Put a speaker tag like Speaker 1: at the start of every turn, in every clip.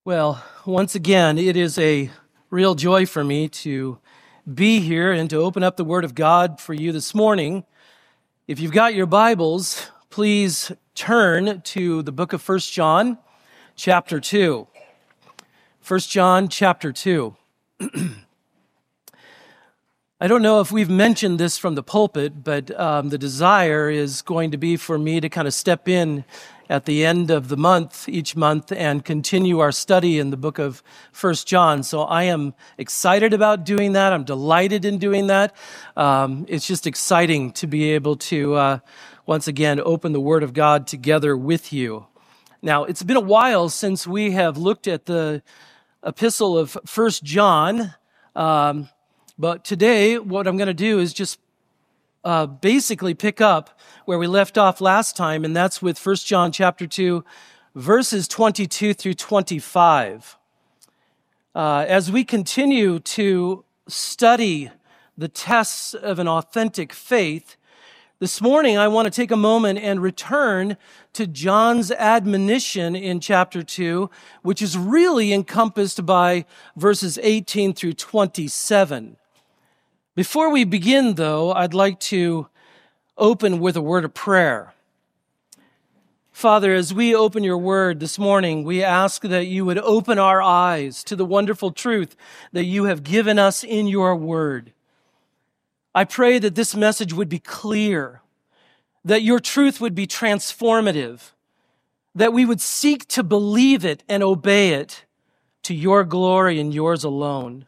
Speaker 1: Well, once again, it is a real joy for me to be here and to open up the Word of God for you this morning. If you've got your Bibles, please turn to the book of 1 John, chapter 2. 1 John, chapter 2. I don't know if we've mentioned this from the pulpit, but the desire is going to be for me to kind of step in at the end of the month, each month, and continue our study in the book of 1 John. So I am excited about doing that. I'm delighted in doing that. It's just exciting to be able to, once again, open the Word of God together with you. Now, it's been a while since we have looked at the epistle of 1 John, but today what I'm going to do is just basically pick up where we left off last time, and that's with 1 John chapter 2, verses 22 through 25. As we continue to study the tests of an authentic faith, this morning I want to take a moment and return to John's admonition in chapter 2, which is really encompassed by verses 18 through 27. Before we begin, though, I'd like to open with a word of prayer. Father, as we open your word this morning, we ask that you would open our eyes to the wonderful truth that you have given us in your word. I pray that this message would be clear, that your truth would be transformative, that we would seek to believe it and obey it to your glory and yours alone.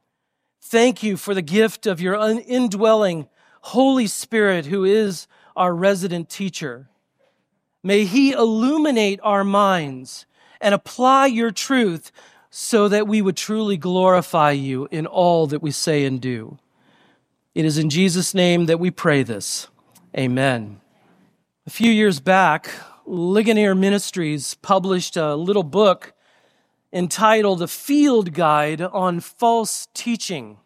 Speaker 1: Thank you for the gift of your indwelling Holy Spirit, who is our resident teacher. May he illuminate our minds and apply your truth so that we would truly glorify you in all that we say and do. It is in Jesus' name that we pray this. Amen. A few years back, Ligonier Ministries published a little book entitled A Field Guide on False Teaching.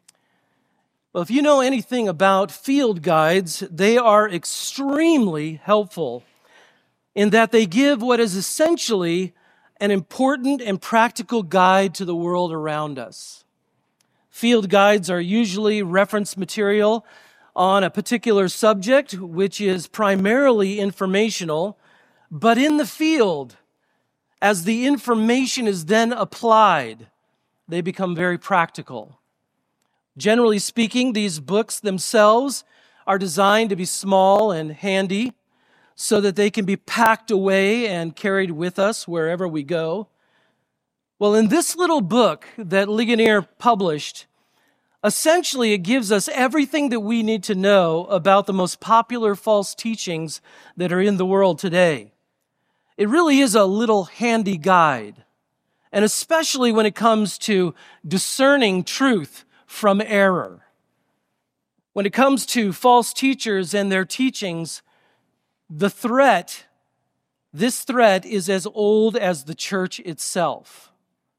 Speaker 1: Well, if you know anything about field guides, they are extremely helpful in that they give what is essentially an important and practical guide to the world around us. Field guides are usually reference material on a particular subject, which is primarily informational, but in the field, as the information is then applied, they become very practical. Generally speaking, these books themselves are designed to be small and handy so that they can be packed away and carried with us wherever we go. Well, in this little book that Ligonier published, essentially it gives us everything that we need to know about the most popular false teachings that are in the world today. It really is a little handy guide, and especially when it comes to discerning truth from error. When it comes to false teachers and their teachings, this threat is as old as the church itself.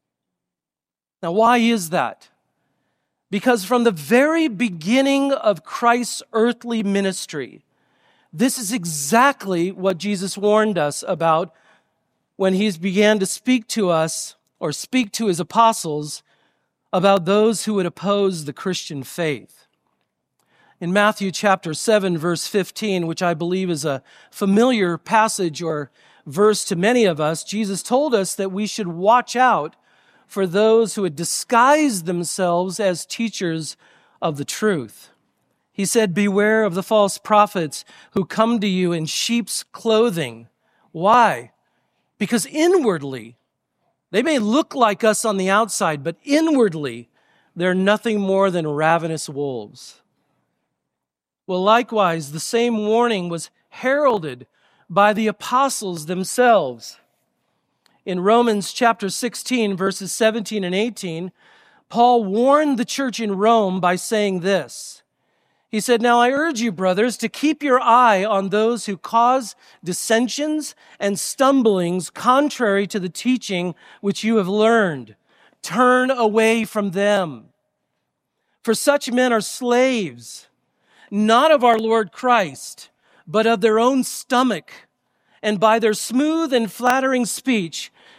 Speaker 1: Now, why is that? Because from the very beginning of Christ's earthly ministry, this is exactly what Jesus warned us about when he began to speak to us or speak to his apostles about those who would oppose the Christian faith. In Matthew chapter 7, verse 15, which I believe is a familiar passage or verse to many of us, Jesus told us that we should watch out for those who would disguise themselves as teachers of the truth. He said, "Beware of the false prophets who come to you in sheep's clothing." Why? Because inwardly, they may look like us on the outside, but inwardly, they're nothing more than ravenous wolves. Well, likewise, the same warning was heralded by the apostles themselves. In Romans chapter 16, verses 17 and 18, Paul warned the church in Rome by saying this. He said, "Now I urge you, brothers, to keep your eye on those who cause dissensions and stumblings contrary to the teaching which you have learned. Turn away from them. For such men are slaves, not of our Lord Christ, but of their own stomach, and by their smooth and flattering speech,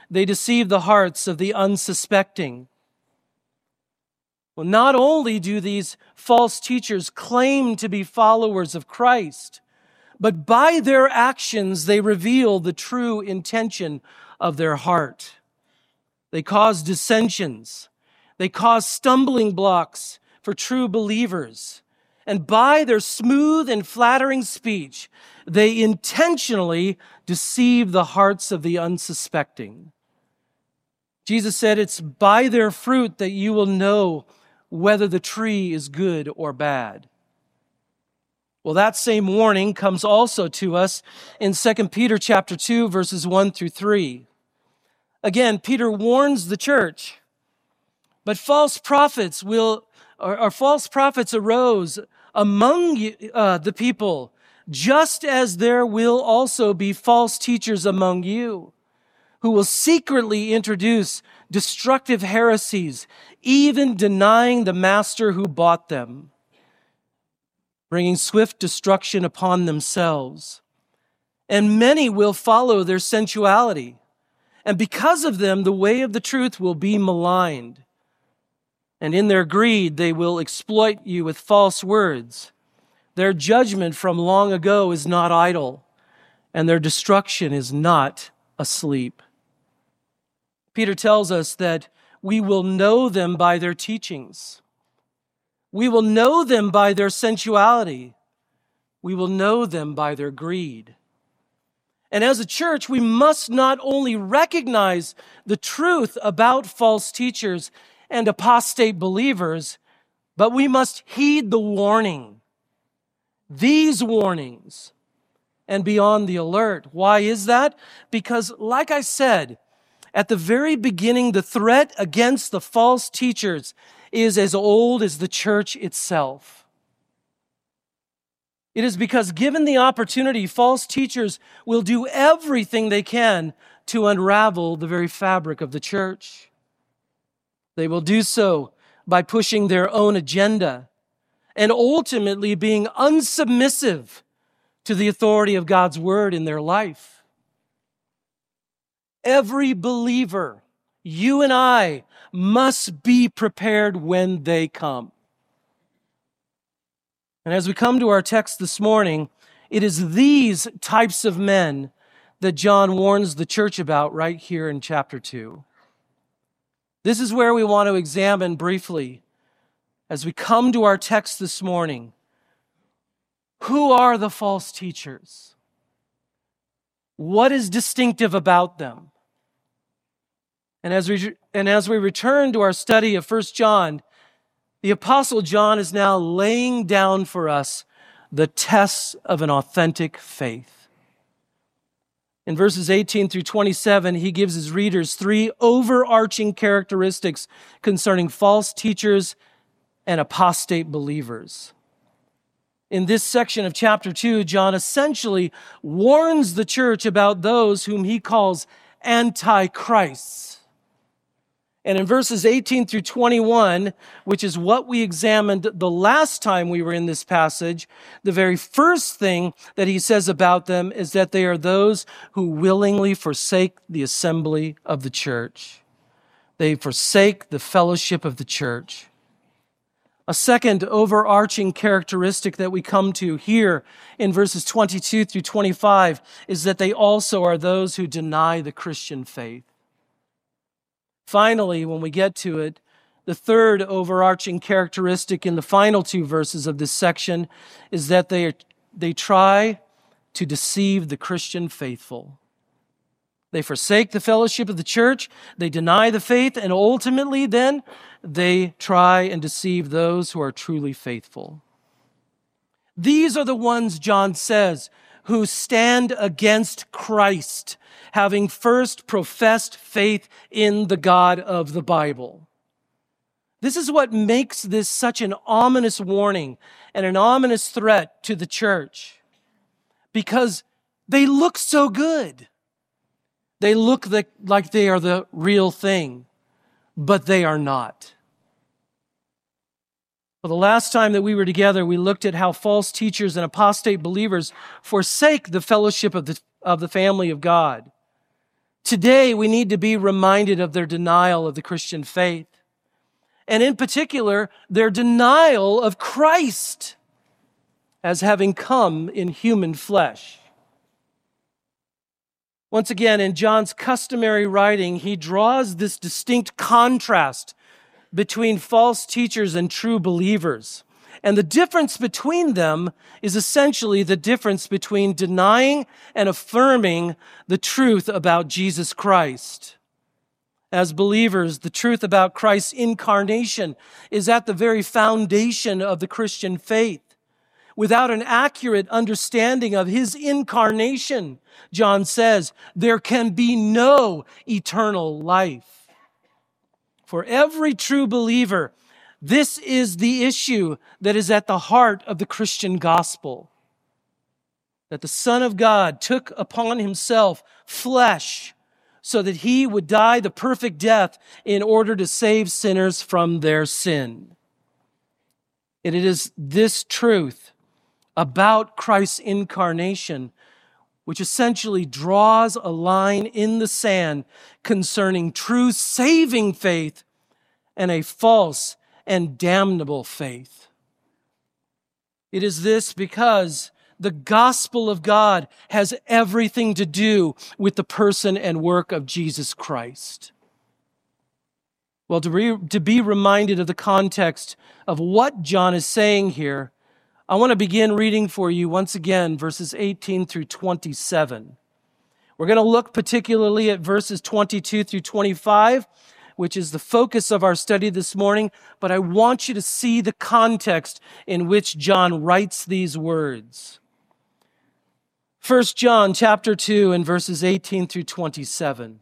Speaker 1: they deceive the hearts of the unsuspecting. Well, not only do these false teachers claim to be followers of Christ, but by their actions they reveal the true intention of their heart. They cause dissensions. They cause stumbling blocks for true believers. And by their smooth and flattering speech, they intentionally deceive the hearts of the unsuspecting. Jesus said, "It's by their fruit that you will know whether the tree is good or bad." Well, that same warning comes also to us in 2 Peter chapter 2, verses 1 through 3. Again, Peter warns the church, but false prophets arose among the people, just as there will also be false teachers among you, who will secretly introduce destructive heresies, even denying the master who bought them, bringing swift destruction upon themselves. And many will follow their sensuality, and because of them, the way of the truth will be maligned. And in their greed, they will exploit you with false words. Their judgment from long ago is not idle, and their destruction is not asleep. Peter tells us that we will know them by their teachings. We will know them by their sensuality. We will know them by their greed. And as a church, we must not only recognize the truth about false teachers and apostate believers, but we must heed the warning. These warnings, and be on the alert. Why is that? Because, like I said, at the very beginning, the threat against the false teachers is as old as the church itself. It is because, given the opportunity, false teachers will do everything they can to unravel the very fabric of the church. They will do so by pushing their own agenda and ultimately being unsubmissive to the authority of God's word in their life. Every believer, you and I, must be prepared when they come. And as we come to our text this morning, it is these types of men that John warns the church about right here in chapter 2. This is where we want to examine briefly, as we come to our text this morning, who are the false teachers? What is distinctive about them? And as we return to our study of 1 John, the Apostle John is now laying down for us the tests of an authentic faith. In verses 18 through 27, he gives his readers three overarching characteristics concerning false teachers and apostate believers. In this section of chapter 2, John essentially warns the church about those whom he calls antichrists. And in verses 18 through 21, which is what we examined the last time we were in this passage, the very first thing that he says about them is that they are those who willingly forsake the assembly of the church. They forsake the fellowship of the church. A second overarching characteristic that we come to here in verses 22 through 25 is that they also are those who deny the Christian faith. Finally, when we get to it, the third overarching characteristic in the final two verses of this section is that they try to deceive the Christian faithful. They forsake the fellowship of the church, they deny the faith, and ultimately then they try and deceive those who are truly faithful. These are the ones, John says, who stand against Christ, having first professed faith in the God of the Bible. This is what makes this such an ominous warning and an ominous threat to the church, because they look so good. They look like they are the real thing, but they are not. Well, the last time that we were together, we looked at how false teachers and apostate believers forsake the fellowship of the family of God. Today, we need to be reminded of their denial of the Christian faith, and in particular, their denial of Christ as having come in human flesh. Once again, in John's customary writing, he draws this distinct contrast between false teachers and true believers. And the difference between them is essentially the difference between denying and affirming the truth about Jesus Christ. As believers, the truth about Christ's incarnation is at the very foundation of the Christian faith. Without an accurate understanding of his incarnation, John says, there can be no eternal life. For every true believer, this is the issue that is at the heart of the Christian gospel. That the Son of God took upon himself flesh so that he would die the perfect death in order to save sinners from their sin. And it is this truth about Christ's incarnation which essentially draws a line in the sand concerning true saving faith and a false and damnable faith. It is this because the gospel of God has everything to do with the person and work of Jesus Christ. Well, to be reminded of the context of what John is saying here, I want to begin reading for you once again verses 18 through 27. We're going to look particularly at verses 22 through 25, which is the focus of our study this morning, but I want you to see the context in which John writes these words. 1 John chapter 2 and verses 18 through 27.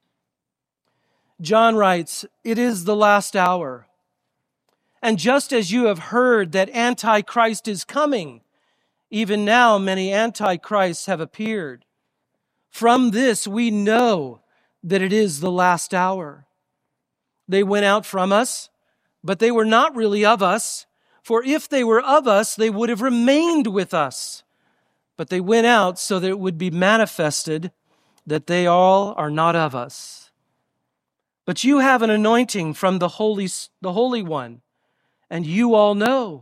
Speaker 1: John writes, "It is the last hour. And just as you have heard that Antichrist is coming, even now many Antichrists have appeared. From this we know that it is the last hour. They went out from us, but they were not really of us. For if they were of us, they would have remained with us. But they went out so that it would be manifested that they all are not of us. But you have an anointing from the Holy One, and you all know.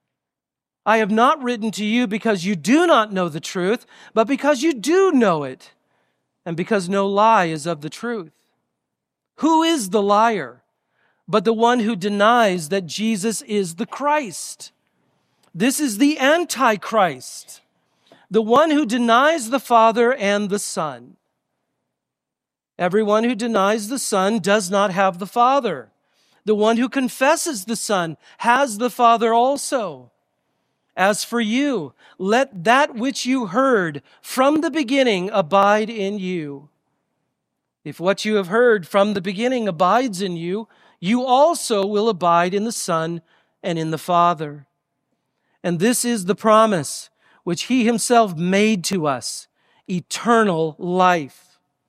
Speaker 1: I have not written to you because you do not know the truth, but because you do know it, and because no lie is of the truth. Who is the liar but the one who denies that Jesus is the Christ? This is the Antichrist, the one who denies the Father and the Son. Everyone who denies the Son does not have the Father. The one who confesses the Son has the Father also. As for you, let that which you heard from the beginning abide in you. If what you have heard from the beginning abides in you, you also will abide in the Son and in the Father. And this is the promise which he himself made to us, eternal life.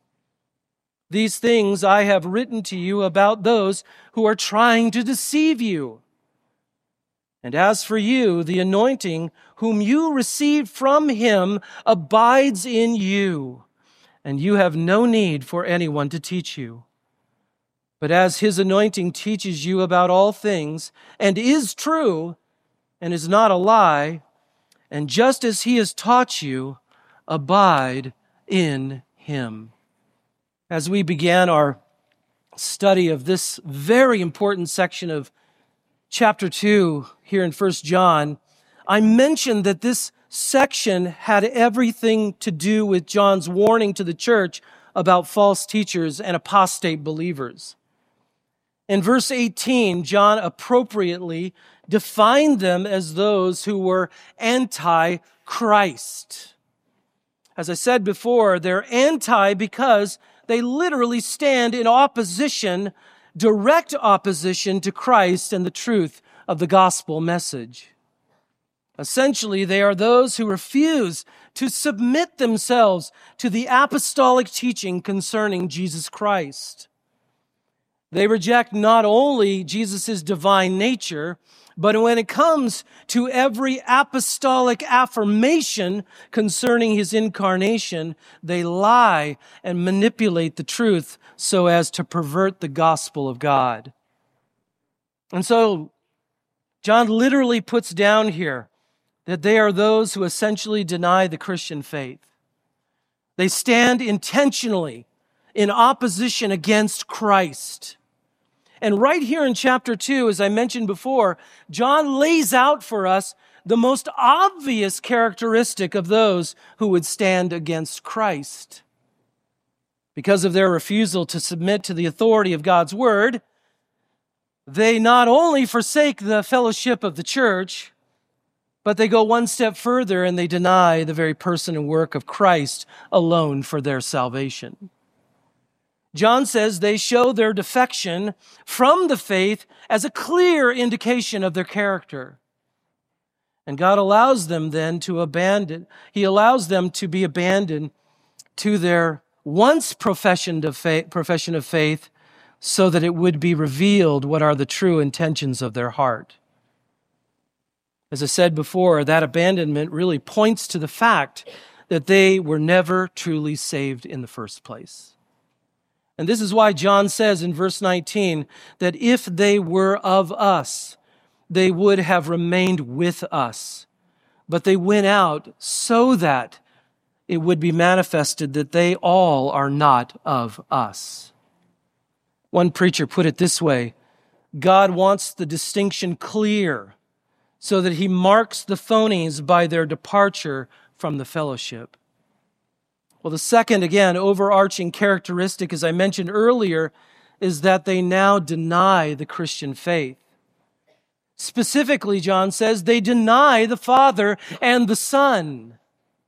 Speaker 1: These things I have written to you about those who are trying to deceive you. And as for you, the anointing whom you received from him abides in you, and you have no need for anyone to teach you. But as his anointing teaches you about all things, and is true, and is not a lie, and just as he has taught you, abide in him." As we began our study of this very important section of chapter 2 here in 1 John, I mentioned that this section had everything to do with John's warning to the church about false teachers and apostate believers. In verse 18, John appropriately defined them as those who were anti-Christ. As I said before, they're anti because they literally stand in opposition, direct opposition to Christ and the truth of the gospel message. Essentially, they are those who refuse to submit themselves to the apostolic teaching concerning Jesus Christ. They reject not only Jesus' divine nature, but when it comes to every apostolic affirmation concerning his incarnation, they lie and manipulate the truth so as to pervert the gospel of God. And so John literally puts down here that they are those who essentially deny the Christian faith. They stand intentionally in opposition against Christ. And right here in chapter 2, as I mentioned before, John lays out for us the most obvious characteristic of those who would stand against Christ. Because of their refusal to submit to the authority of God's word, they not only forsake the fellowship of the church, but they go one step further and they deny the very person and work of Christ alone for their salvation. John says they show their defection from the faith as a clear indication of their character. And God allows them then to He allows them to be abandoned to their once profession of faith so that it would be revealed what are the true intentions of their heart. As I said before, that abandonment really points to the fact that they were never truly saved in the first place. And this is why John says in verse 19 that if they were of us, they would have remained with us. But they went out so that it would be manifested that they all are not of us. One preacher put it this way: God wants the distinction clear so that he marks the phonies by their departure from the fellowship. Well, the second, again, overarching characteristic, as I mentioned earlier, is that they now deny the Christian faith. Specifically, John says, they deny the Father and the Son.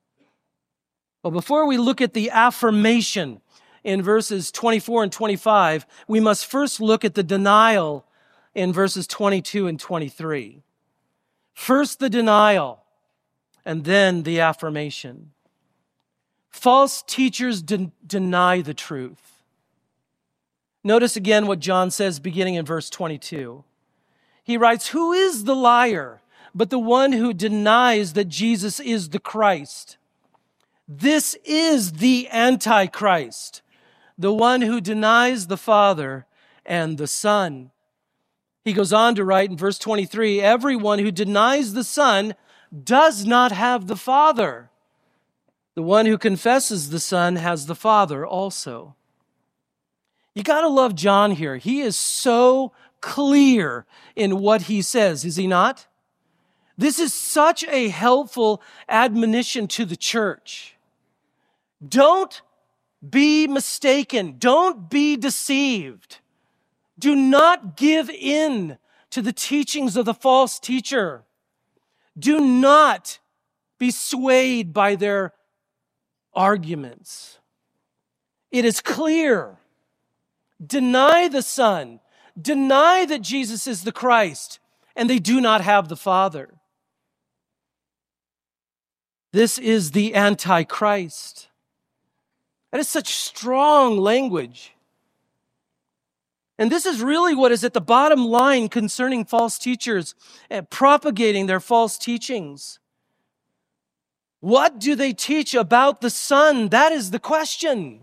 Speaker 1: Well, before we look at the affirmation in verses 24 and 25, we must first look at the denial in verses 22 and 23. First the denial, and then the affirmation. False teachers deny the truth. Notice again what John says beginning in verse 22. He writes, "Who is the liar but the one who denies that Jesus is the Christ? This is the Antichrist, the one who denies the Father and the Son." He goes on to write in verse 23, "Everyone who denies the Son does not have the Father. The one who confesses the Son has the Father also." You got to love John here. He is so clear in what he says, is he not? This is such a helpful admonition to the church. Don't be mistaken. Don't be deceived. Do not give in to the teachings of the false teacher. Do not be swayed by their arguments. It is clear. Deny the Son. Deny that Jesus is the Christ, and they do not have the Father. This is the Antichrist. That is such strong language. And this is really what is at the bottom line concerning false teachers and propagating their false teachings. What do they teach about the Son? That is the question.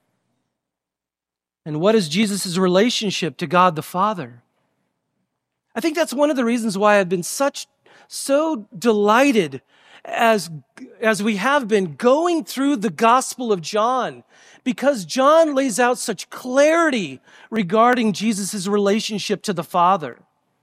Speaker 1: And what is Jesus' relationship to God the Father? I think that's one of the reasons why I've been so delighted as we have been going through the Gospel of John, because John lays out such clarity regarding Jesus' relationship to the Father.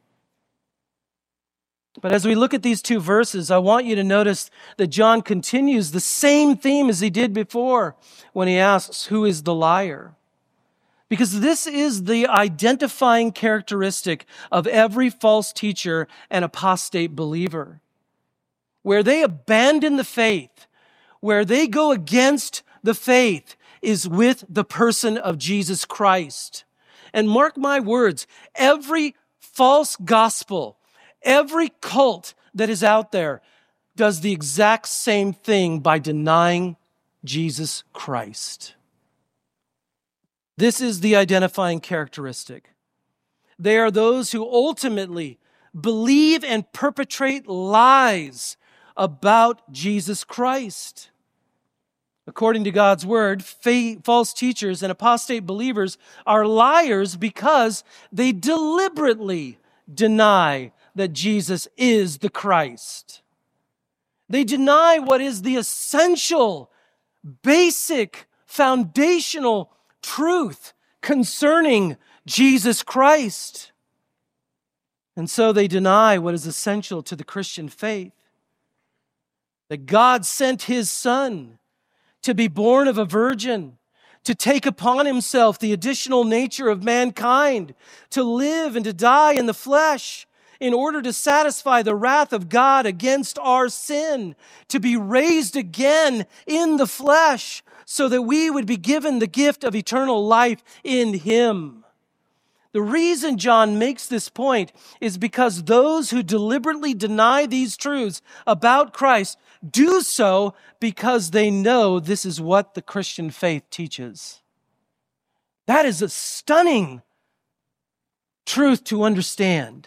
Speaker 1: But as we look at these two verses, I want you to notice that John continues the same theme as he did before when he asks, "Who is the liar?" Because this is the identifying characteristic of every false teacher and apostate believer. Where they abandon the faith, where they go against the faith, is with the person of Jesus Christ. And mark my words, every false gospel, every cult that is out there does the exact same thing by denying Jesus Christ. This is the identifying characteristic. They are those who ultimately believe and perpetrate lies about Jesus Christ. According to God's word, false teachers and apostate believers are liars because they deliberately deny that Jesus is the Christ. They deny what is the essential, basic, foundational truth concerning Jesus Christ. And so they deny what is essential to the Christian faith. That God sent His Son to be born of a virgin, to take upon Himself the additional nature of mankind, to live and to die in the flesh in order to satisfy the wrath of God against our sin, to be raised again in the flesh so that we would be given the gift of eternal life in Him. The reason John makes this point is because those who deliberately deny these truths about Christ do so because they know this is what the Christian faith teaches. That is a stunning truth to understand.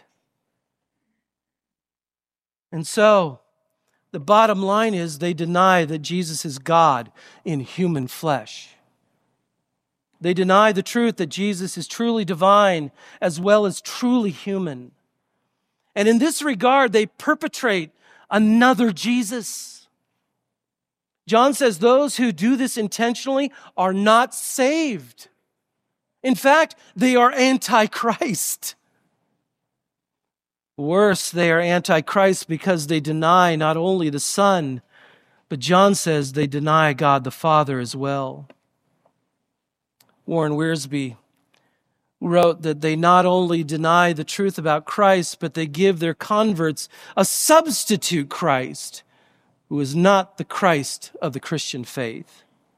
Speaker 1: And so, the bottom line is they deny that Jesus is God in human flesh. They deny the truth that Jesus is truly divine as well as truly human. And in this regard, they perpetrate another Jesus. John says those who do this intentionally are not saved. In fact, they are anti-Christ. Worse, they are anti-Christ because they deny not only the Son, but John says they deny God the Father as well. Warren Wiersbe wrote that they not only deny the truth about Christ, but they give their converts a substitute Christ who is not the Christ of the Christian faith.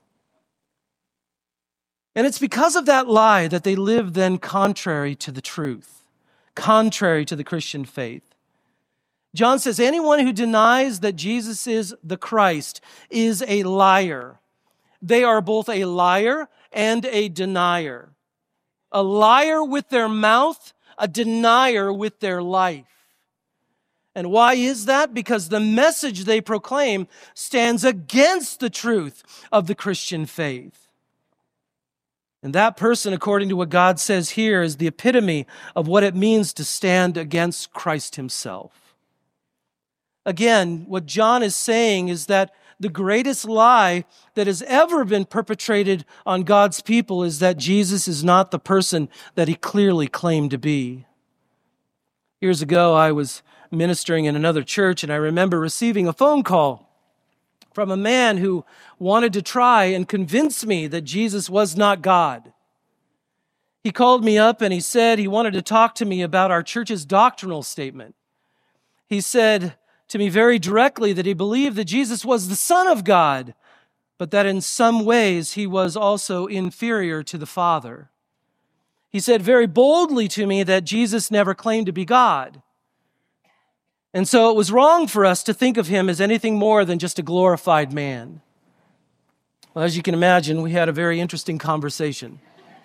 Speaker 1: And it's because of that lie that they live then contrary to the truth, contrary to the Christian faith. John says anyone who denies that Jesus is the Christ is a liar. They are both a liar and a denier. A liar with their mouth, a denier with their life. And why is that? Because the message they proclaim stands against the truth of the Christian faith. And that person, according to what God says here, is the epitome of what it means to stand against Christ Himself. Again, what John is saying is that the greatest lie that has ever been perpetrated on God's people is that Jesus is not the person that He clearly claimed to be. Years ago, I was ministering in another church, and I remember receiving a phone call from a man who wanted to try and convince me that Jesus was not God. He called me up and he said he wanted to talk to me about our church's doctrinal statement. He said to me very directly that he believed that Jesus was the Son of God, but that in some ways He was also inferior to the Father. He said very boldly to me that Jesus never claimed to be God. And so it was wrong for us to think of Him as anything more than just a glorified man. Well, as you can imagine, we had a very interesting conversation.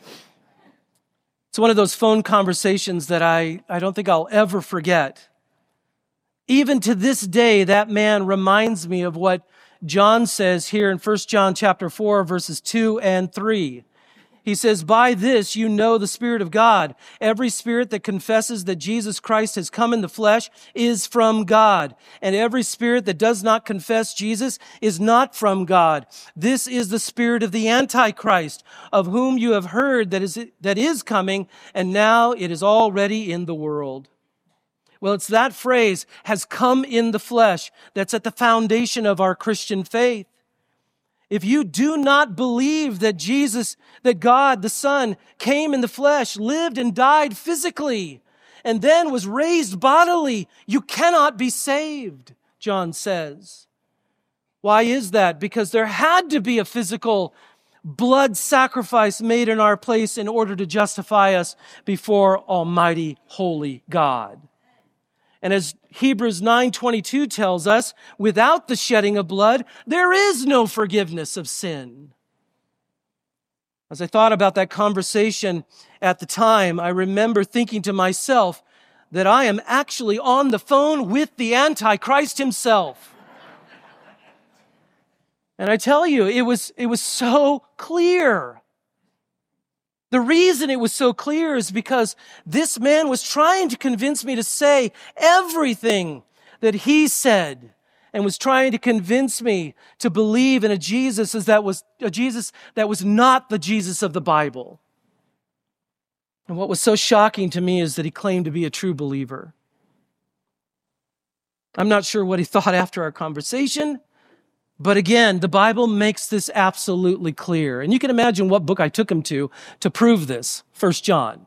Speaker 1: It's one of those phone conversations that I don't think I'll ever forget. Even to this day, that man reminds me of what John says here in 1 John chapter 4, verses 2 and 3. He says, "By this you know the Spirit of God. Every spirit that confesses that Jesus Christ has come in the flesh is from God. And every spirit that does not confess Jesus is not from God. This is the spirit of the Antichrist, of whom you have heard that is coming, and now it is already in the world." Well, it's that phrase, "has come in the flesh," that's at the foundation of our Christian faith. If you do not believe that God, the Son, came in the flesh, lived and died physically, and then was raised bodily, you cannot be saved, John says. Why is that? Because there had to be a physical blood sacrifice made in our place in order to justify us before Almighty, holy God. And as Hebrews 9:22 tells us, without the shedding of blood, there is no forgiveness of sin. As I thought about that conversation at the time, I remember thinking to myself that I am actually on the phone with the Antichrist himself. And I tell you, it was so clear. The reason it was so clear is because this man was trying to convince me to say everything that he said, and was trying to convince me to believe in a Jesus that was not the Jesus of the Bible. And what was so shocking to me is that he claimed to be a true believer. I'm not sure what he thought after our conversation, but again, the Bible makes this absolutely clear. And you can imagine what book I took him to prove this, 1 John.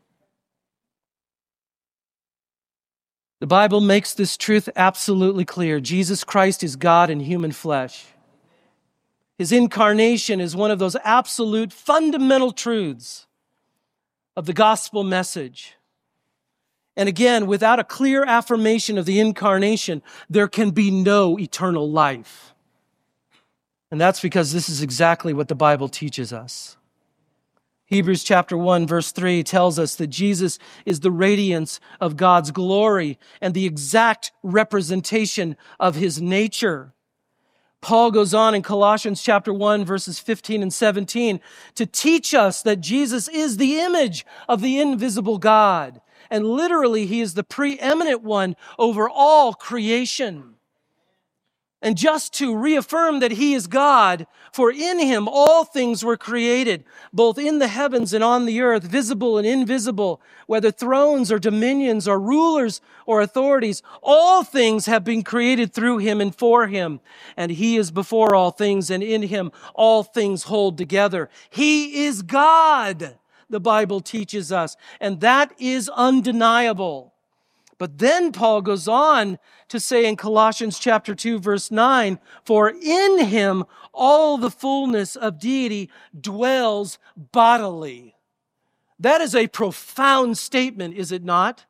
Speaker 1: The Bible makes this truth absolutely clear. Jesus Christ is God in human flesh. His incarnation is one of those absolute fundamental truths of the gospel message. And again, without a clear affirmation of the incarnation, there can be no eternal life. And that's because this is exactly what the Bible teaches us. Hebrews chapter 1, verse 3 tells us that Jesus is the radiance of God's glory and the exact representation of his nature. Paul goes on in Colossians chapter 1, verses 15 and 17 to teach us that Jesus is the image of the invisible God. And literally, he is the preeminent one over all creation. And just to reaffirm that he is God, for in him all things were created, both in the heavens and on the earth, visible and invisible, whether thrones or dominions or rulers or authorities, all things have been created through him and for him. And he is before all things, and in him all things hold together. He is God, the Bible teaches us, and that is undeniable. But then Paul goes on to say in Colossians chapter 2, verse 9, for in him all the fullness of deity dwells bodily. That is a profound statement, is it not?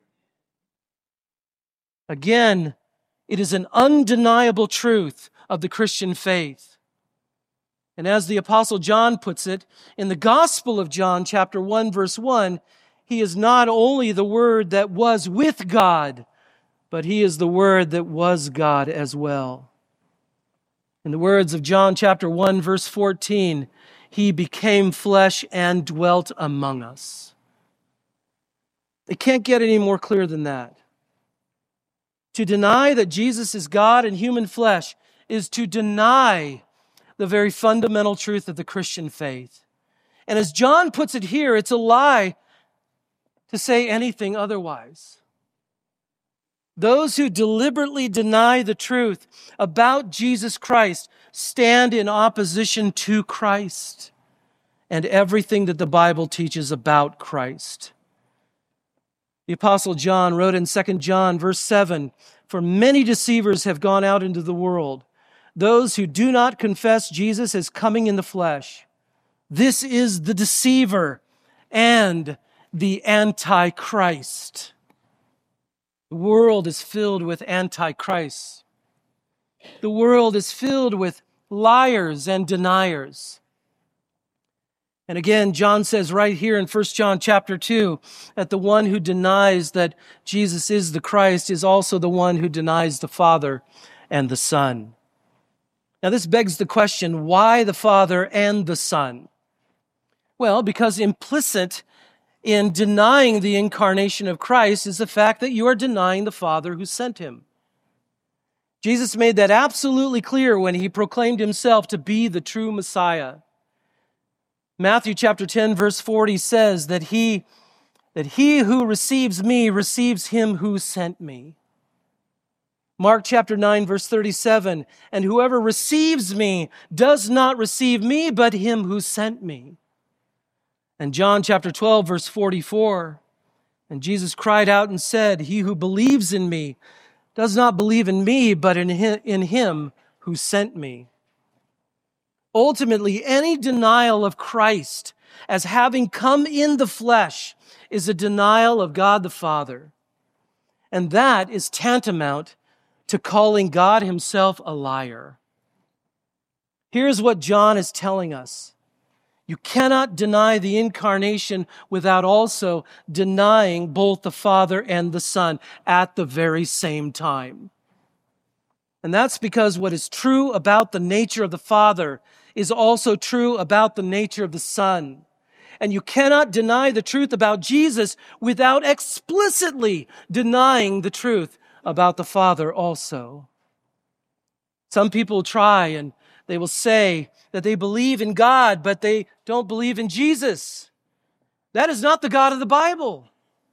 Speaker 1: Again, it is an undeniable truth of the Christian faith. And as the Apostle John puts it, in the Gospel of John, chapter 1, verse 1, he is not only the Word that was with God, but he is the Word that was God as well. In the words of John chapter 1, verse 14, he became flesh and dwelt among us. It can't get any more clear than that. To deny that Jesus is God in human flesh is to deny the very fundamental truth of the Christian faith. And as John puts it here, it's a lie to say anything otherwise. Those who deliberately deny the truth about Jesus Christ stand in opposition to Christ and everything that the Bible teaches about Christ. The Apostle John wrote in 2 John, verse 7, for many deceivers have gone out into the world, those who do not confess Jesus as coming in the flesh. This is the deceiver and the Antichrist. The world is filled with antichrists. The world is filled with liars and deniers. And again, John says right here in 1 John chapter 2 that the one who denies that Jesus is the Christ is also the one who denies the Father and the Son. Now this begs the question, why the Father and the Son? Well, because implicit in denying the incarnation of Christ is the fact that you are denying the Father who sent him. Jesus made that absolutely clear when he proclaimed himself to be the true Messiah. Matthew chapter 10, verse 40 says that he who receives me receives him who sent me. Mark chapter 9, verse 37, and whoever receives me does not receive me, but him who sent me. And John chapter 12, verse 44, and Jesus cried out and said, he who believes in me does not believe in me, but in him who sent me. Ultimately, any denial of Christ as having come in the flesh is a denial of God the Father. And that is tantamount to calling God himself a liar. Here's what John is telling us. You cannot deny the incarnation without also denying both the Father and the Son at the very same time. And that's because what is true about the nature of the Father is also true about the nature of the Son. And you cannot deny the truth about Jesus without explicitly denying the truth about the Father also. Some people try and they will say that they believe in God, but they don't believe in Jesus. That is not the God of the Bible.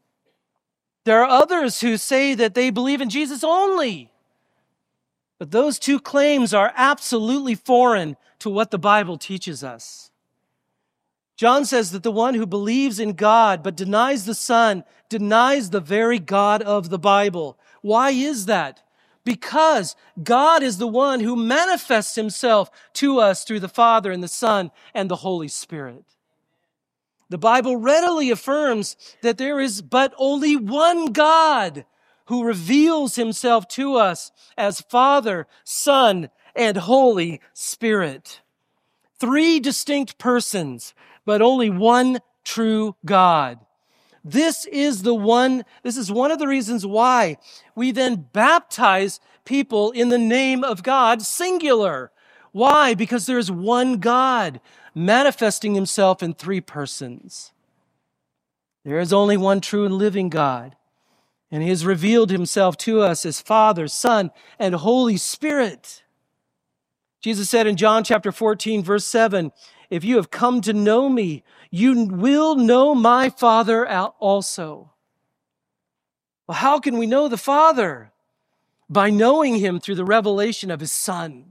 Speaker 1: There are others who say that they believe in Jesus only. But those two claims are absolutely foreign to what the Bible teaches us. John says that the one who believes in God but denies the Son denies the very God of the Bible. Why is that? Because God is the one who manifests himself to us through the Father and the Son and the Holy Spirit. The Bible readily affirms that there is but only one God who reveals himself to us as Father, Son, and Holy Spirit. Three distinct persons, but only one true God. This is one of the reasons why we then baptize people in the name of God, singular. Why? Because there is one God manifesting himself in three persons. There is only one true and living God, and he has revealed himself to us as Father, Son, and Holy Spirit. Jesus said in John chapter 14, verse 7, "If you have come to know me, you will know my Father also." Well, how can we know the Father? By knowing him through the revelation of his Son.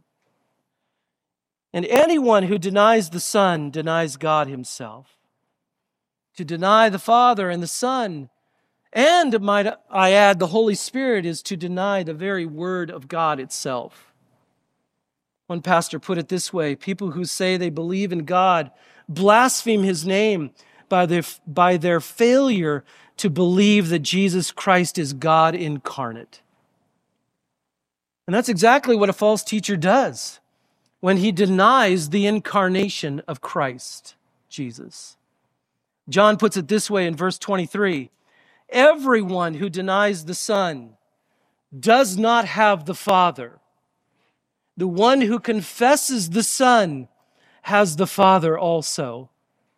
Speaker 1: And anyone who denies the Son denies God himself. To deny the Father and the Son, and might I add, the Holy Spirit, is to deny the very Word of God itself. One pastor put it this way: people who say they believe in God blaspheme his name by their failure to believe that Jesus Christ is God incarnate. And that's exactly what a false teacher does when he denies the incarnation of Christ, Jesus. John puts it this way in verse 23, "Everyone who denies the Son does not have the Father. The one who confesses the Son has the Father also."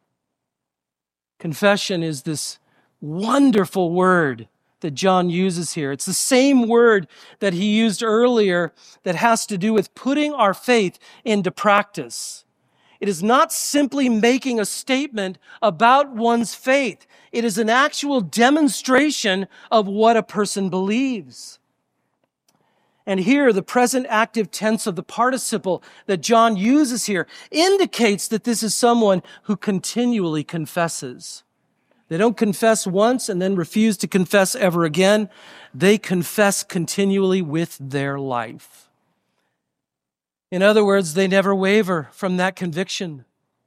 Speaker 1: Confession is this wonderful word that John uses here. It's the same word that he used earlier that has to do with putting our faith into practice. It is not simply making a statement about one's faith. It is an actual demonstration of what a person believes. And here, the present active tense of the participle that John uses here indicates that this is someone who continually confesses. They don't confess once and then refuse to confess ever again. They confess continually with their life. In other words, they never waver from that conviction.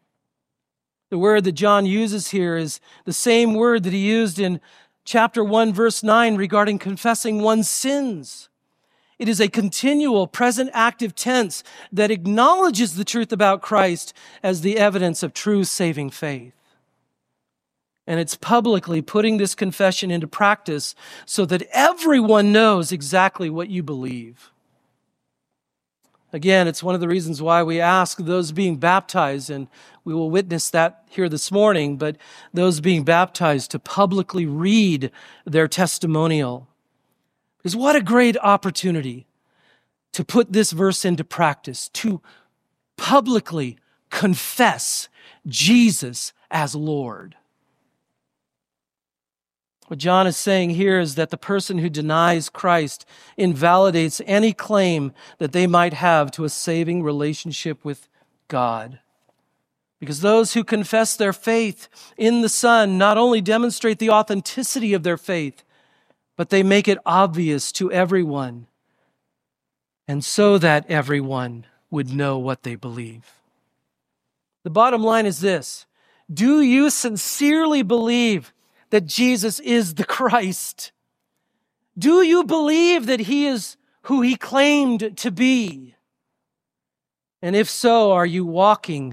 Speaker 1: The word that John uses here is the same word that he used in chapter 1, verse 9 regarding confessing one's sins. It is a continual present active tense that acknowledges the truth about Christ as the evidence of true saving faith. And it's publicly putting this confession into practice so that everyone knows exactly what you believe. Again, it's one of the reasons why we ask those being baptized, and we will witness that here this morning, but those being baptized to publicly read their testimonial. Because what a great opportunity to put this verse into practice, to publicly confess Jesus as Lord. What John is saying here is that the person who denies Christ invalidates any claim that they might have to a saving relationship with God. Because those who confess their faith in the Son not only demonstrate the authenticity of their faith, but they make it obvious to everyone, and so that everyone would know what they believe. The bottom line is this: do you sincerely believe that Jesus is the Christ? Do you believe that he is who he claimed to be? And if so, are you walking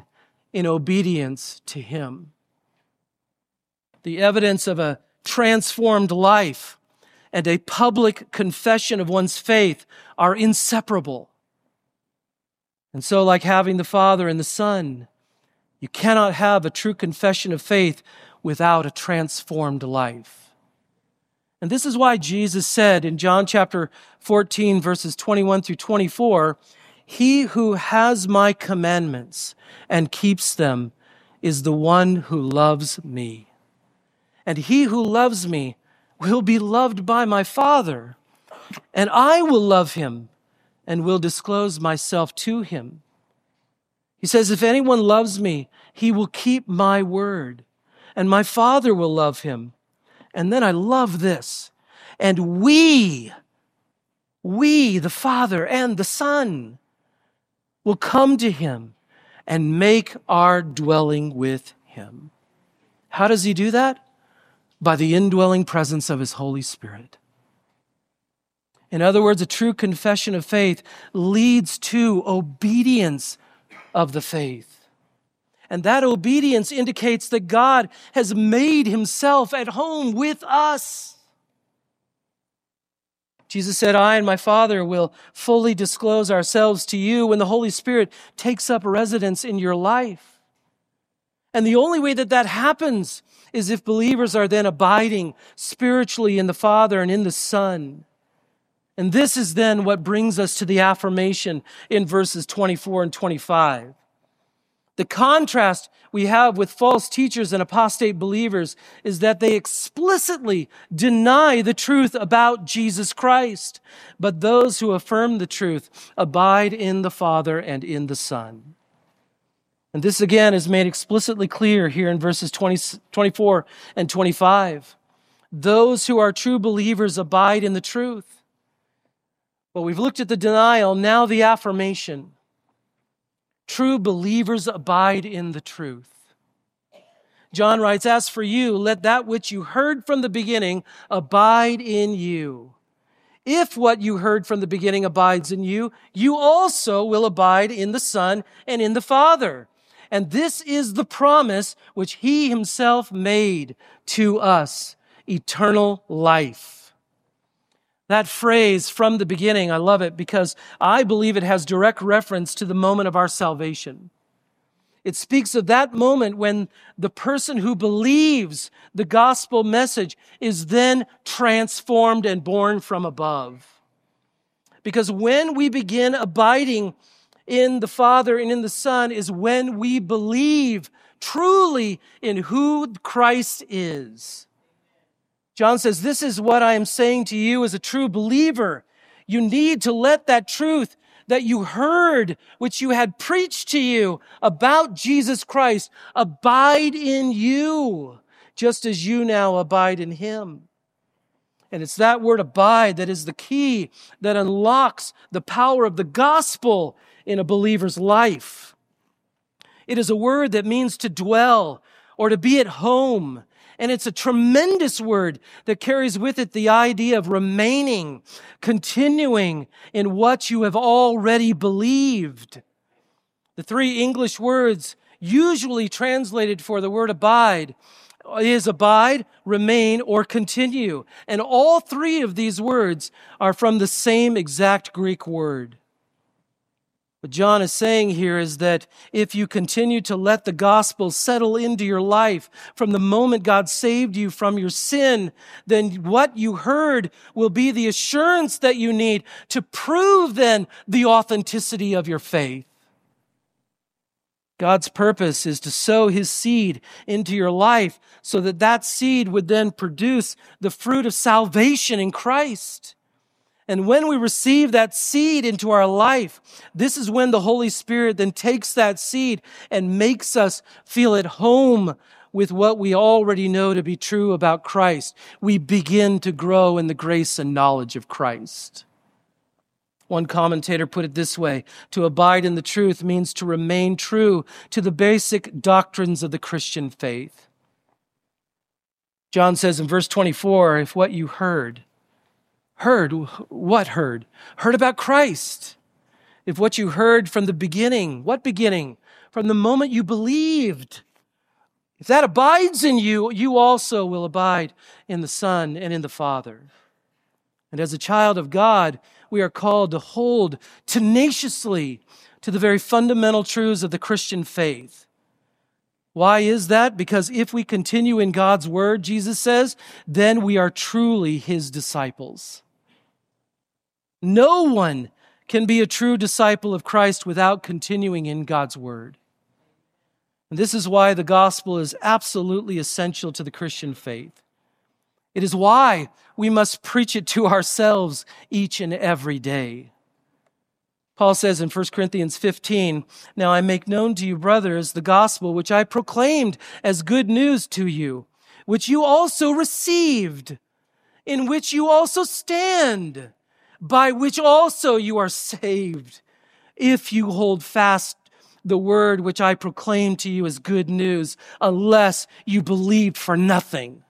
Speaker 1: in obedience to him. The evidence of a transformed life and a public confession of one's faith are inseparable. And so, like having the Father and the Son, you cannot have a true confession of faith without a transformed life. And this is why Jesus said in John chapter 14, verses 21 through 24, "He who has my commandments and keeps them is the one who loves me. And he who loves me will be loved by my Father, and I will love him and will disclose myself to him." He says, "If anyone loves me, he will keep my word, and my Father will love him." And then I love this. "And we, the Father and the Son, will come to him and make our dwelling with him." How does he do that? By the indwelling presence of his Holy Spirit. In other words, a true confession of faith leads to obedience of the faith. And that obedience indicates that God has made himself at home with us. Jesus said, "I and my Father will fully disclose ourselves to you when the Holy Spirit takes up residence in your life." And the only way that that happens is if believers are then abiding spiritually in the Father and in the Son. And this is then what brings us to the affirmation in verses 24 and 25. The contrast we have with false teachers and apostate believers is that they explicitly deny the truth about Jesus Christ, but those who affirm the truth abide in the Father and in the Son. And this again is made explicitly clear here in verses 24 and 25. Those who are true believers abide in the truth. But we've looked at the denial, now the affirmation. True believers abide in the truth. John writes, "As for you, let that which you heard from the beginning abide in you. If what you heard from the beginning abides in you, you also will abide in the Son and in the Father. And this is the promise which he himself made to us, eternal life." That phrase, "from the beginning," I love it because I believe it has direct reference to the moment of our salvation. It speaks of that moment when the person who believes the gospel message is then transformed and born from above. Because when we begin abiding in the Father and in the Son is when we believe truly in who Christ is. John says, "This is what I am saying to you as a true believer. You need to let that truth that you heard, which you had preached to you about Jesus Christ, abide in you, just as you now abide in him." And it's that word abide that is the key that unlocks the power of the gospel in a believer's life. It is a word that means to dwell or to be at home. And it's a tremendous word that carries with it the idea of remaining, continuing in what you have already believed. The three English words usually translated for the word abide is abide, remain, or continue. And all three of these words are from the same exact Greek word. What John is saying here is that if you continue to let the gospel settle into your life from the moment God saved you from your sin, then what you heard will be the assurance that you need to prove then the authenticity of your faith. God's purpose is to sow his seed into your life so that that seed would then produce the fruit of salvation in Christ. And when we receive that seed into our life, this is when the Holy Spirit then takes that seed and makes us feel at home with what we already know to be true about Christ. We begin to grow in the grace and knowledge of Christ. One commentator put it this way: to abide in the truth means to remain true to the basic doctrines of the Christian faith. John says in verse 24, if what you heard what heard? Heard about Christ. If what you heard from the beginning, what beginning? from the moment you believed. If that abides in you, you also will abide in the Son and in the Father. And as a child of God, we are called to hold tenaciously to the very fundamental truths of the Christian faith. Why is that? Because if we continue in God's word, Jesus says, then we are truly his disciples. No one can be a true disciple of Christ without continuing in God's word. And this is why the gospel is absolutely essential to the Christian faith. It is why we must preach it to ourselves each and every day. Paul says in 1 Corinthians 15, "Now I make known to you, brothers, the gospel which I proclaimed as good news to you, which you also received, in which you also stand, by which also you are saved, if you hold fast the word which I proclaimed to you as good news, unless you believed for nothing."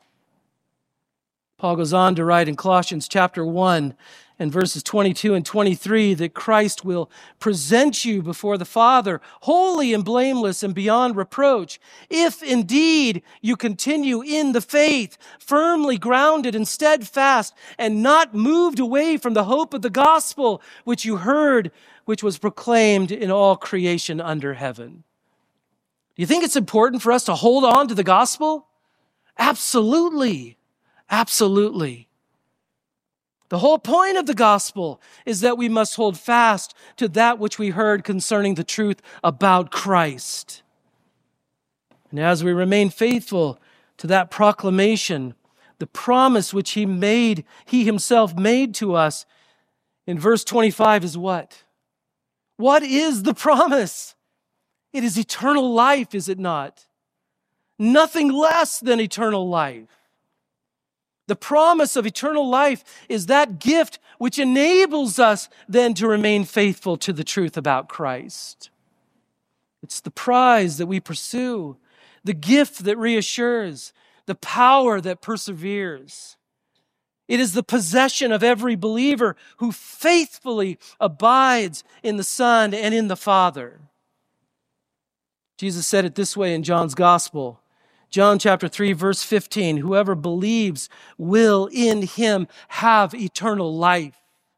Speaker 1: Paul goes on to write in Colossians chapter 1 and verses 22 and 23 that Christ will present you before the Father, holy and blameless and beyond reproach, if indeed you continue in the faith, firmly grounded and steadfast, and not moved away from the hope of the gospel which you heard, which was proclaimed in all creation under heaven. Do you think it's important for us to hold on to the gospel? Absolutely. Absolutely. The whole point of the gospel is that we must hold fast to that which we heard concerning the truth about Christ. And as we remain faithful to that proclamation, the promise which he himself made to us in verse 25 is what? What is the promise? It is eternal life, is it not? Nothing less than eternal life. The promise of eternal life is that gift which enables us then to remain faithful to the truth about Christ. It's the prize that we pursue, the gift that reassures, the power that perseveres. It is the possession of every believer who faithfully abides in the Son and in the Father. Jesus said it this way in John's Gospel. John chapter 3, verse 15, "Whoever believes will in him have eternal life."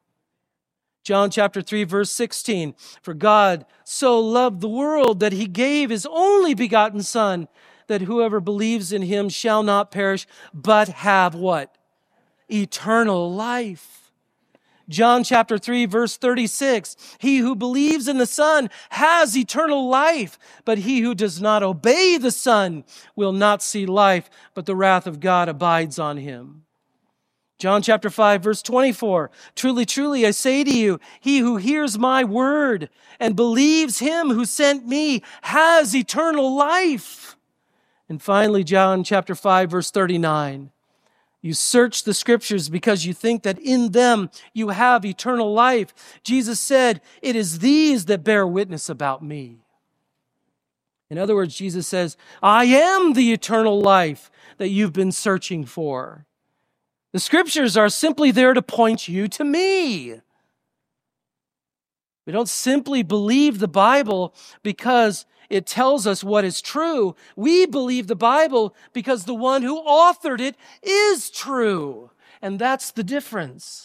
Speaker 1: John chapter 3, verse 16, "For God so loved the world that he gave his only begotten Son, that whoever believes in him shall not perish, but have" what? Eternal life. John chapter 3, verse 36, "He who believes in the Son has eternal life, but he who does not obey the Son will not see life, but the wrath of God abides on him." John chapter 5, verse 24, "Truly, truly, I say to you, he who hears my word and believes him who sent me has eternal life." And finally, John chapter 5, verse 39, "You search the scriptures because you think that in them you have eternal life." Jesus said, "It is these that bear witness about me." In other words, Jesus says, I am the eternal life that you've been searching for. The scriptures are simply there to point you to me. We don't simply believe the Bible because it tells us what is true. We believe the Bible because the one who authored it is true. And that's the difference.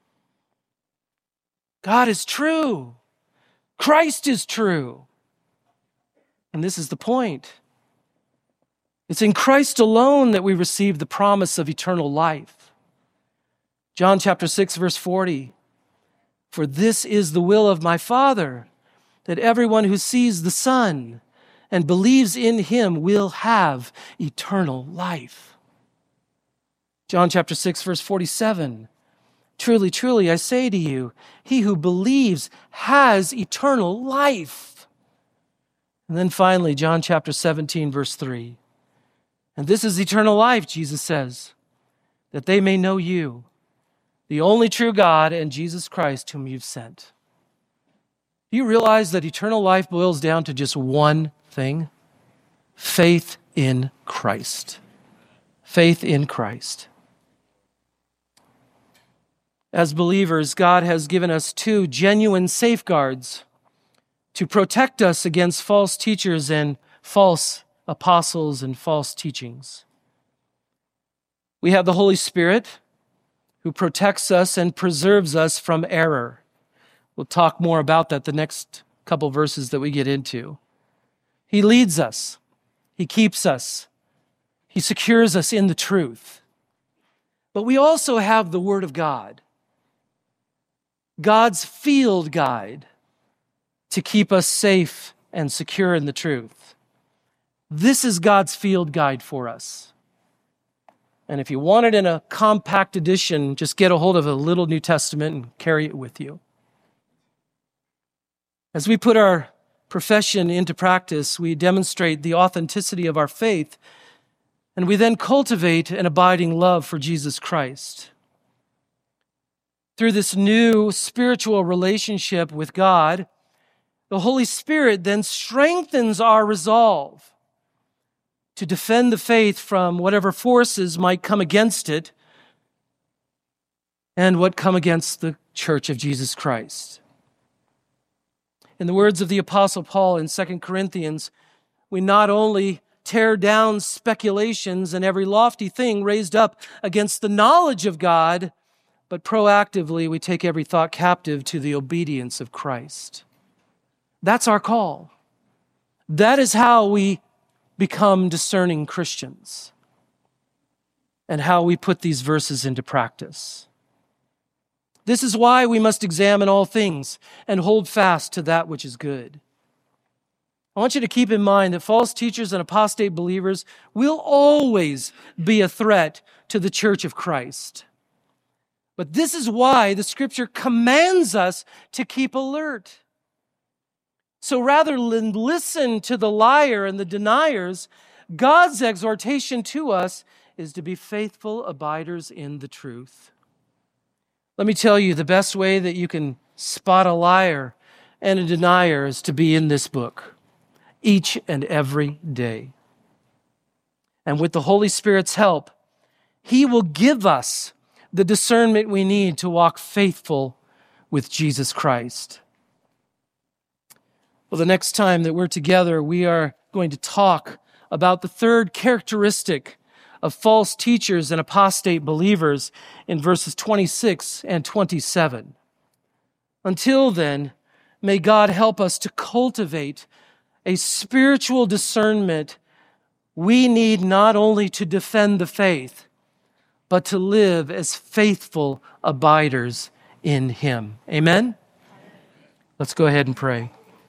Speaker 1: God is true. Christ is true. And this is the point. It's in Christ alone that we receive the promise of eternal life. John chapter 6, verse 40. "For this is the will of my Father, that everyone who sees the Son and believes in him will have eternal life." John chapter 6, verse 47. "Truly, truly, I say to you, he who believes has eternal life." And then finally, John chapter 17, verse 3. "And this is eternal life," Jesus says, "that they may know you, the only true God, and Jesus Christ whom you've sent." Do you realize that eternal life boils down to just one thing? Faith in Christ. Faith in Christ. As believers, God has given us two genuine safeguards to protect us against false teachers and false apostles and false teachings. We have the Holy Spirit who protects us and preserves us from error. We'll talk more about that the next couple verses that we get into. He leads us. He keeps us. He secures us in the truth. But we also have the Word of God, God's field guide to keep us safe and secure in the truth. This is God's field guide for us. And if you want it in a compact edition, just get a hold of a little New Testament and carry it with you. As we put our profession into practice, we demonstrate the authenticity of our faith, and we then cultivate an abiding love for Jesus Christ. Through this new spiritual relationship with God, the Holy Spirit then strengthens our resolve to defend the faith from whatever forces might come against it and what come against the Church of Jesus Christ. In the words of the Apostle Paul in 2 Corinthians, we not only tear down speculations and every lofty thing raised up against the knowledge of God, but proactively we take every thought captive to the obedience of Christ. That's our call. That is how we become discerning Christians and how we put these verses into practice. This is why we must examine all things and hold fast to that which is good. I want you to keep in mind that false teachers and apostate believers will always be a threat to the church of Christ. But this is why the Scripture commands us to keep alert. So rather than listen to the liar and the deniers, God's exhortation to us is to be faithful abiders in the truth. Let me tell you, the best way that you can spot a liar and a denier is to be in this book each and every day. And with the Holy Spirit's help, He will give us the discernment we need to walk faithful with Jesus Christ. Well, the next time that we're together, we are going to talk about the third characteristic of false teachers and apostate believers in verses 26 and 27. Until then, may God help us to cultivate a spiritual discernment we need not only to defend the faith, but to live as faithful abiders in Him. Amen? Let's go ahead and pray.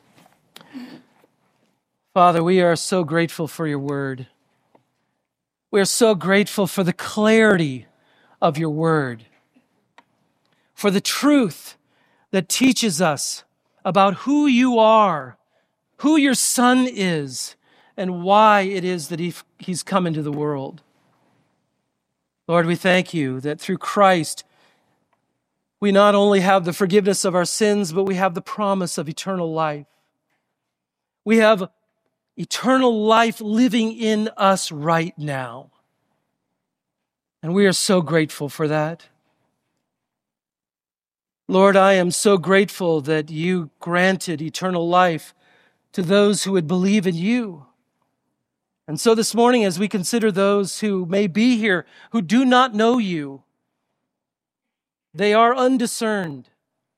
Speaker 1: Father, we are so grateful for your word. We are so grateful for the clarity of your word, for the truth that teaches us about who you are, who your Son is, and why it is that he's come into the world. Lord, we thank you that through Christ, we not only have the forgiveness of our sins, but we have the promise of eternal life. We have eternal life living in us right now. And we are so grateful for that. Lord, I am so grateful that you granted eternal life to those who would believe in you. And so this morning, as we consider those who may be here who do not know you, they are undiscerned.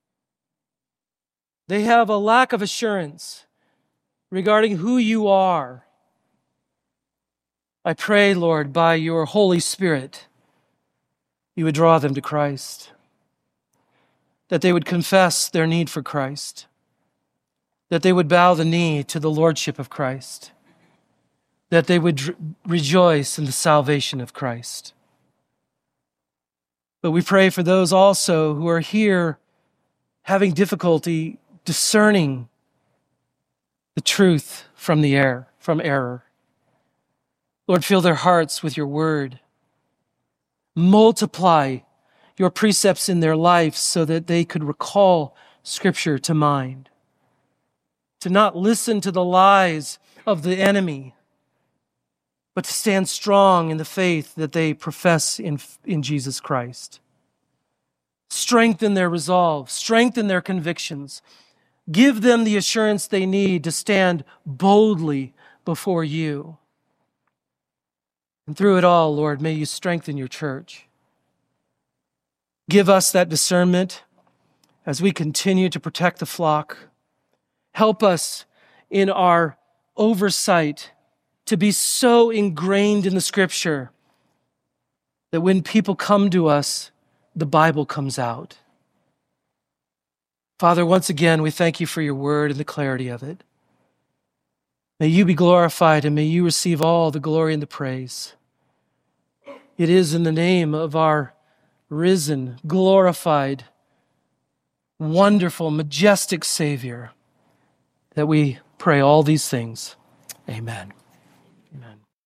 Speaker 1: They have a lack of assurance regarding who you are. I pray, Lord, by your Holy Spirit, you would draw them to Christ, that they would confess their need for Christ, that they would bow the knee to the lordship of Christ, that they would rejoice in the salvation of Christ. But we pray for those also who are here having difficulty discerning the truth from error. Lord, fill their hearts with your word. Multiply your precepts in their life so that they could recall Scripture to mind. To not listen to the lies of the enemy, but to stand strong in the faith that they profess in Jesus Christ. Strengthen their resolve, strengthen their convictions. Give them the assurance they need to stand boldly before you. And through it all, Lord, may you strengthen your church. Give us that discernment as we continue to protect the flock. Help us in our oversight to be so ingrained in the Scripture that when people come to us, the Bible comes out. Father, once again, we thank you for your word and the clarity of it. May you be glorified and may you receive all the glory and the praise. It is in the name of our risen, glorified, wonderful, majestic Savior that we pray all these things. Amen. Amen.